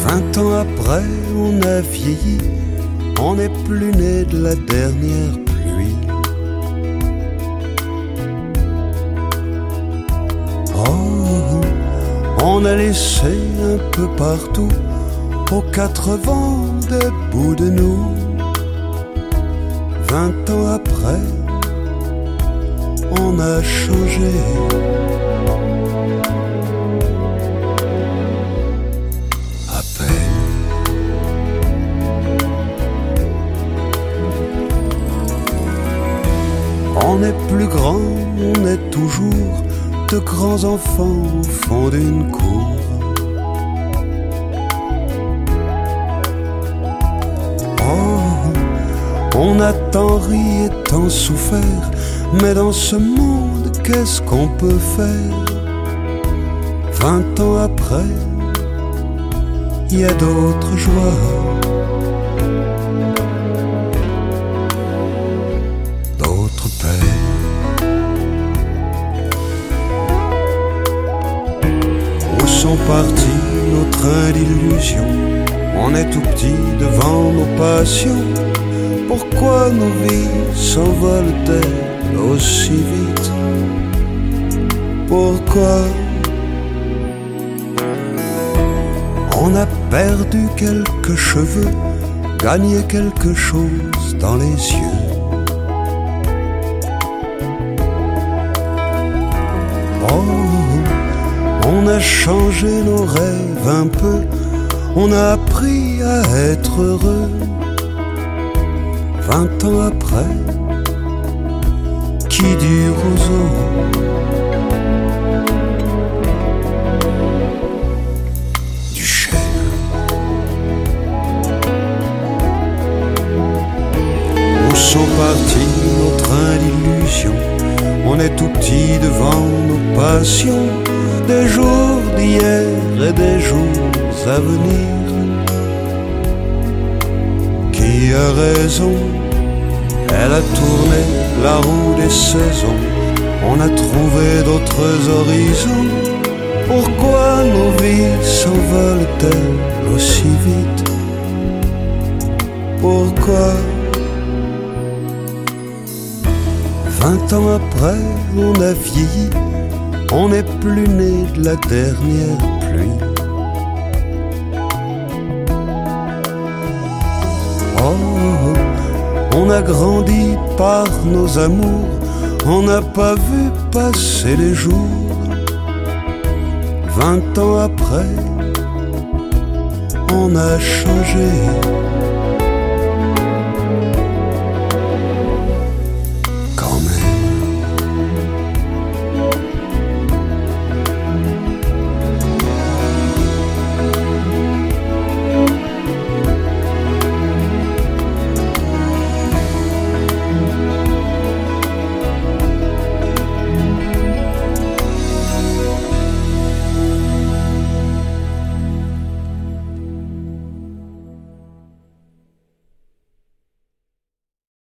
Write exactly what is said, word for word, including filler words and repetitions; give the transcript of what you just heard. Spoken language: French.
Vingt ans après, on a vieilli, on n'est plus né de la dernière pluie. Oh, on a laissé un peu partout, aux quatre vents debout de nous. Vingt ans après, on a changé. À peine. On n'est plus grand, on est toujours de grands enfants au fond d'une cour. On a tant ri et tant souffert, mais dans ce monde, qu'est-ce qu'on peut faire? Vingt ans après, il y a d'autres joies, d'autres peines. Où sont partis nos trains d'illusions? On est tout petit devant nos passions. Pourquoi nos vies s'envolent-elles aussi vite? Pourquoi on a perdu quelques cheveux, gagné quelque chose dans les yeux? Oh, on a changé nos rêves un peu, on a appris à être heureux. Vingt ans après, qui dit roseau? Du chêne. Où sont partis nos trains d'illusions? On est tout petit devant nos passions, des jours d'hier et des jours à venir. Qui a raison? Elle a tourné la roue des saisons, on a trouvé d'autres horizons. Pourquoi nos vies s'envolent-elles aussi vite? Pourquoi vingt ans après, on a vieilli, on n'est plus né de la dernière pluie. Oh, on a grandi par nos amours, on n'a pas vu passer les jours. Vingt ans après, on a changé.